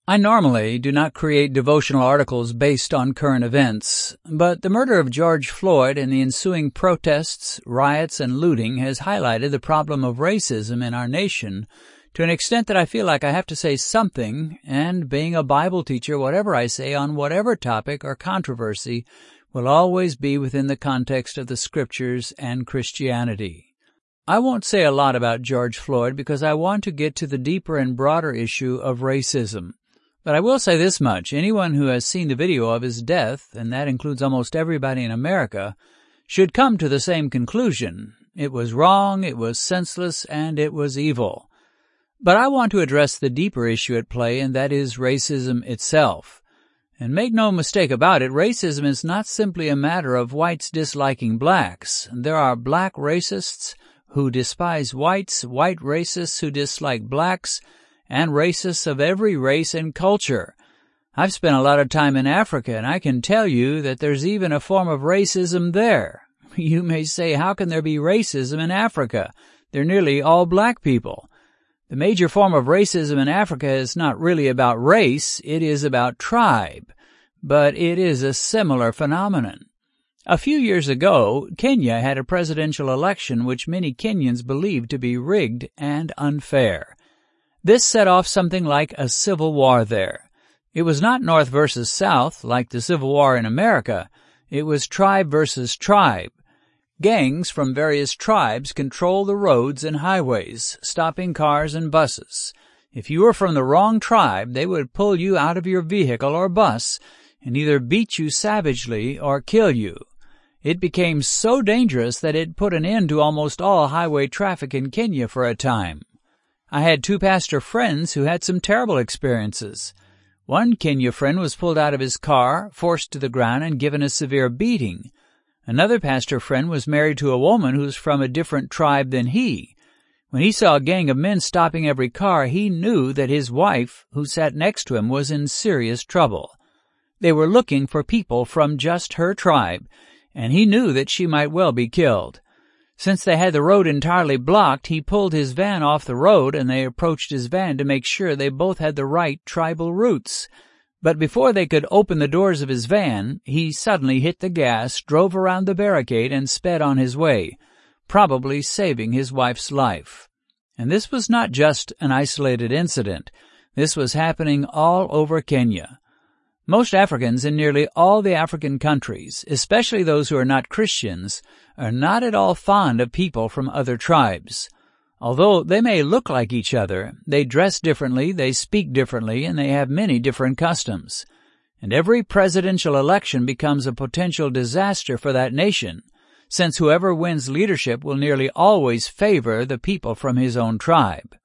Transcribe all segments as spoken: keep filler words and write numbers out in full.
I normally do not create devotional articles based on current events, but the murder of George Floyd and the ensuing protests, riots, and looting has highlighted the problem of racism in our nation to an extent that I feel like I have to say something, and being a Bible teacher, whatever I say on whatever topic or controversy will always be within the context of the Scriptures and Christianity. I won't say a lot about George Floyd because I want to get to the deeper and broader issue of racism. But I will say this much. Anyone who has seen the video of his death, and that includes almost everybody in America, should come to the same conclusion. It was wrong, it was senseless, and it was evil. But I want to address the deeper issue at play, and that is racism itself. And make no mistake about it, racism is not simply a matter of whites disliking blacks. There are black racists who despise whites, white racists who dislike blacks, and racists of every race and culture. I've spent a lot of time in Africa, and I can tell you that there's even a form of racism there. You may say, how can there be racism in Africa? They're nearly all black people. The major form of racism in Africa is not really about race, it is about tribe. But it is a similar phenomenon. A few years ago, Kenya had a presidential election which many Kenyans believed to be rigged and unfair. This set off something like a civil war there. It was not North versus South, like the Civil War in America. It was tribe versus tribe. Gangs from various tribes control the roads and highways, stopping cars and buses. If you were from the wrong tribe, they would pull you out of your vehicle or bus and either beat you savagely or kill you. It became so dangerous that it put an end to almost all highway traffic in Kenya for a time. I had two pastor friends who had some terrible experiences. One Kenya friend was pulled out of his car, forced to the ground, and given a severe beating. Another pastor friend was married to a woman who was from a different tribe than he. When he saw a gang of men stopping every car, he knew that his wife, who sat next to him, was in serious trouble. They were looking for people from just her tribe, and he knew that she might well be killed. Since they had the road entirely blocked, he pulled his van off the road, and they approached his van to make sure they both had the right tribal roots. But before they could open the doors of his van, he suddenly hit the gas, drove around the barricade, and sped on his way, probably saving his wife's life. And this was not just an isolated incident. This was happening all over Kenya. Most Africans in nearly all the African countries, especially those who are not Christians, are not at all fond of people from other tribes. Although they may look like each other, they dress differently, they speak differently, and they have many different customs. And every presidential election becomes a potential disaster for that nation, since whoever wins leadership will nearly always favor the people from his own tribe.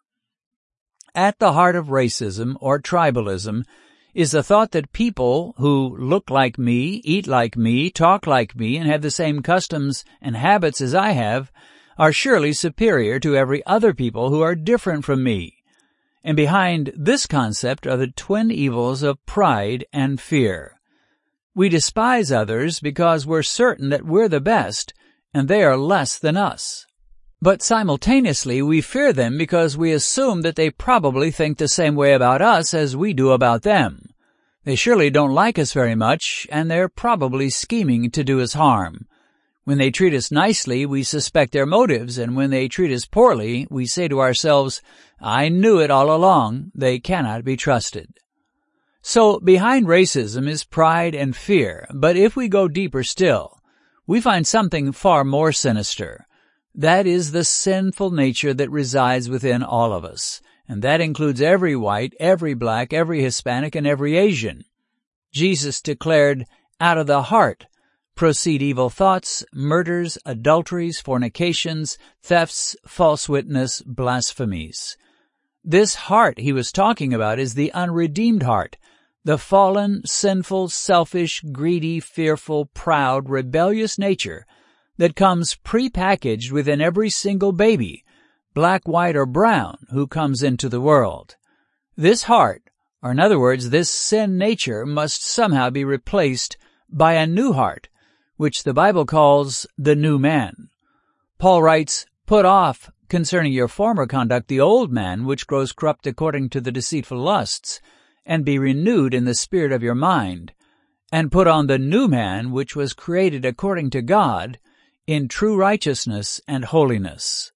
At the heart of racism or tribalism is the thought that people who look like me, eat like me, talk like me, and have the same customs and habits as I have are surely superior to every other people who are different from me. And behind this concept are the twin evils of pride and fear. We despise others because we're certain that we're the best, and they are less than us. But simultaneously, we fear them because we assume that they probably think the same way about us as we do about them. They surely don't like us very much, and they're probably scheming to do us harm. When they treat us nicely, we suspect their motives, and when they treat us poorly, we say to ourselves, I knew it all along, they cannot be trusted. So behind racism is pride and fear, but if we go deeper still, we find something far more sinister. That is the sinful nature that resides within all of us, and that includes every white, every black, every Hispanic, and every Asian. Jesus declared, out of the heart proceed evil thoughts, murders, adulteries, fornications, thefts, false witness, blasphemies. This heart he was talking about is the unredeemed heart, the fallen, sinful, selfish, greedy, fearful, proud, rebellious nature that comes pre-packaged within every single baby, black, white, or brown, who comes into the world. This heart, or in other words, this sin nature, must somehow be replaced by a new heart, which the Bible calls the new man. Paul writes, put off concerning your former conduct the old man, which grows corrupt according to the deceitful lusts, and be renewed in the spirit of your mind, and put on the new man which was created according to God, in true righteousness and holiness.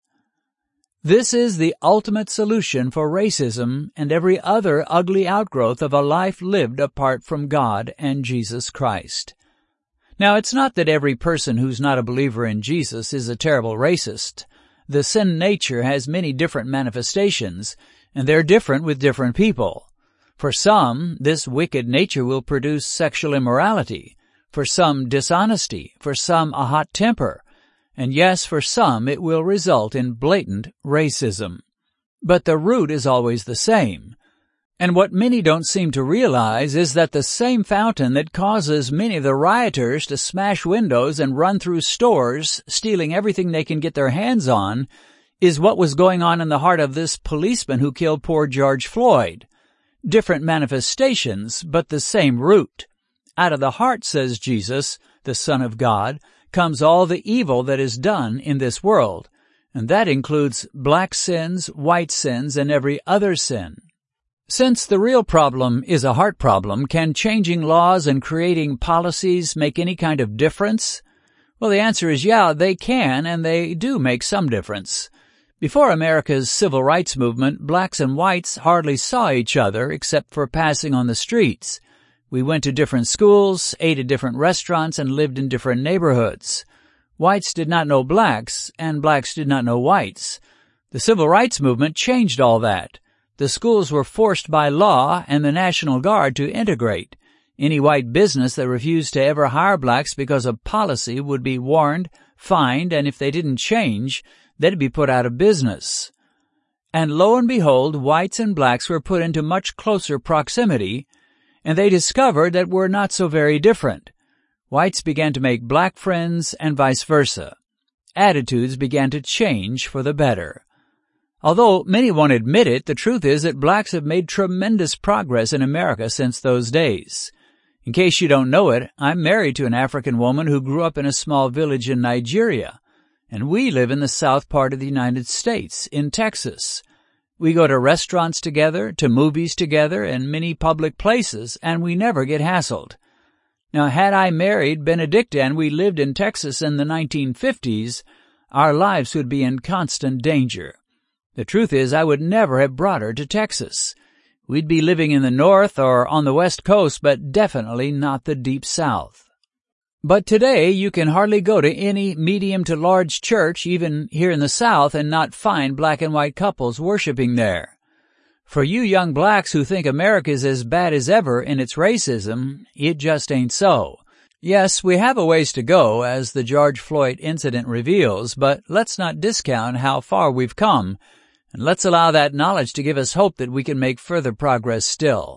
This is the ultimate solution for racism and every other ugly outgrowth of a life lived apart from God and Jesus Christ. Now, it's not that every person who's not a believer in Jesus is a terrible racist. The sin nature has many different manifestations, and they're different with different people. For some, this wicked nature will produce sexual immorality, for some dishonesty, for some a hot temper, and yes, for some it will result in blatant racism. But the root is always the same. And what many don't seem to realize is that the same fountain that causes many of the rioters to smash windows and run through stores, stealing everything they can get their hands on, is what was going on in the heart of this policeman who killed poor George Floyd. Different manifestations, but the same root. Out of the heart, says Jesus, the Son of God, comes all the evil that is done in this world, and that includes black sins, white sins, and every other sin. Since the real problem is a heart problem, can changing laws and creating policies make any kind of difference? Well, the answer is yeah, they can, and they do make some difference. Before America's civil rights movement, blacks and whites hardly saw each other except for passing on the streets. We went to different schools, ate at different restaurants, and lived in different neighborhoods. Whites did not know blacks, and blacks did not know whites. The civil rights movement changed all that. The schools were forced by law and the National Guard to integrate. Any white business that refused to ever hire blacks because of policy would be warned, fined, and if they didn't change, they'd be put out of business. And lo and behold, whites and blacks were put into much closer proximity, and they discovered that we're not so very different. Whites began to make black friends and vice versa. Attitudes began to change for the better. Although many won't admit it, the truth is that blacks have made tremendous progress in America since those days. In case you don't know it, I'm married to an African woman who grew up in a small village in Nigeria, and we live in the south part of the United States, in Texas. We go to restaurants together, to movies together, and many public places, and we never get hassled. Now, had I married Benedicta and we lived in Texas in the nineteen fifties, our lives would be in constant danger. The truth is, I would never have brought her to Texas. We'd be living in the north or on the west coast, but definitely not the deep south. But today, you can hardly go to any medium to large church, even here in the South, and not find black and white couples worshiping there. For you young blacks who think America is as bad as ever in its racism, it just ain't so. Yes, we have a ways to go, as the George Floyd incident reveals, but let's not discount how far we've come, and let's allow that knowledge to give us hope that we can make further progress still.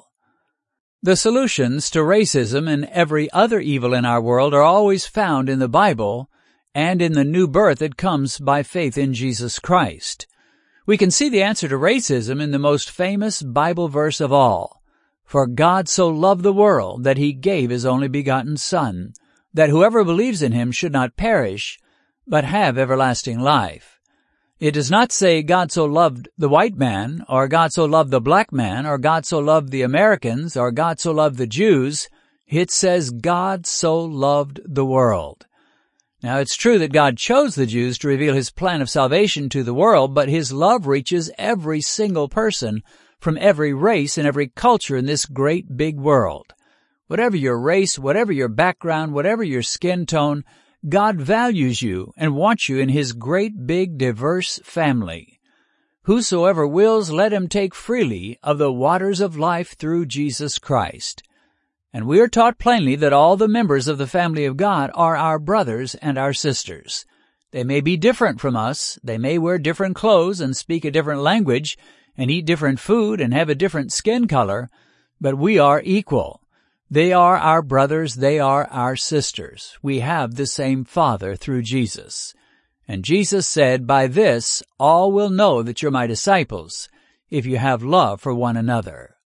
The solutions to racism and every other evil in our world are always found in the Bible and in the new birth that comes by faith in Jesus Christ. We can see the answer to racism in the most famous Bible verse of all. For God so loved the world that he gave his only begotten Son, that whoever believes in him should not perish, but have everlasting life. It does not say God so loved the white man, or God so loved the black man, or God so loved the Americans, or God so loved the Jews. It says God so loved the world. Now, it's true that God chose the Jews to reveal his plan of salvation to the world, but his love reaches every single person from every race and every culture in this great big world. Whatever your race, whatever your background, whatever your skin tone, God values you and wants you in his great big diverse family. Whosoever wills, let him take freely of the waters of life through Jesus Christ. And we are taught plainly that all the members of the family of God are our brothers and our sisters. They may be different from us, they may wear different clothes and speak a different language and eat different food and have a different skin color, but we are equal. They are our brothers, they are our sisters. We have the same Father through Jesus. And Jesus said, "By this all will know that you're my disciples, if you have love for one another."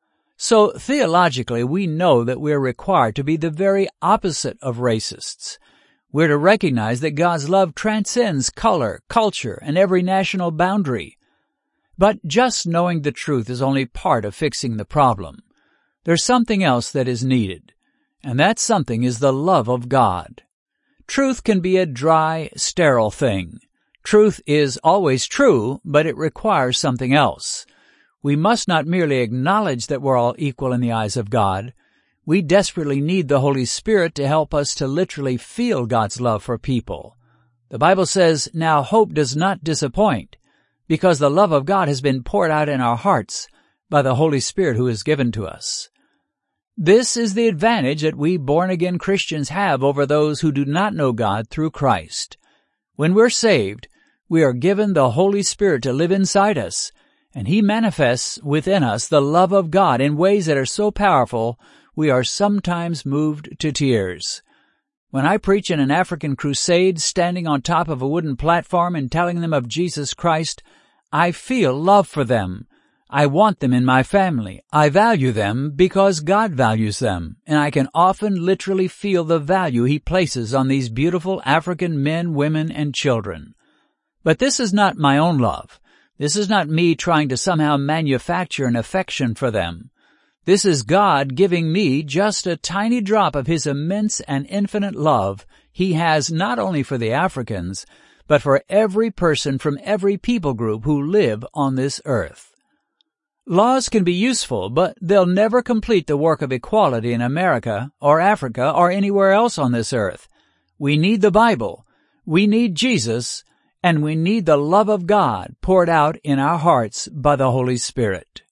So theologically, we know that we're required to be the very opposite of racists. We're to recognize that God's love transcends color, culture, and every national boundary. But just knowing the truth is only part of fixing the problem. There's something else that is needed, and that something is the love of God. Truth can be a dry, sterile thing. Truth is always true, but it requires something else. We must not merely acknowledge that we're all equal in the eyes of God. We desperately need the Holy Spirit to help us to literally feel God's love for people. The Bible says, "Now hope does not disappoint," because the love of God has been poured out in our hearts by the Holy Spirit who is given to us. This is the advantage that we born-again Christians have over those who do not know God through Christ. When we're saved, we are given the Holy Spirit to live inside us, and He manifests within us the love of God in ways that are so powerful we are sometimes moved to tears. When I preach in an African crusade, standing on top of a wooden platform and telling them of Jesus Christ, I feel love for them. I want them in my family. I value them because God values them, and I can often literally feel the value He places on these beautiful African men, women, and children. But this is not my own love. This is not me trying to somehow manufacture an affection for them. This is God giving me just a tiny drop of His immense and infinite love He has not only for the Africans, but for every person from every people group who live on this earth. Laws can be useful, but they'll never complete the work of equality in America or Africa or anywhere else on this earth. We need the Bible, we need Jesus, and we need the love of God poured out in our hearts by the Holy Spirit.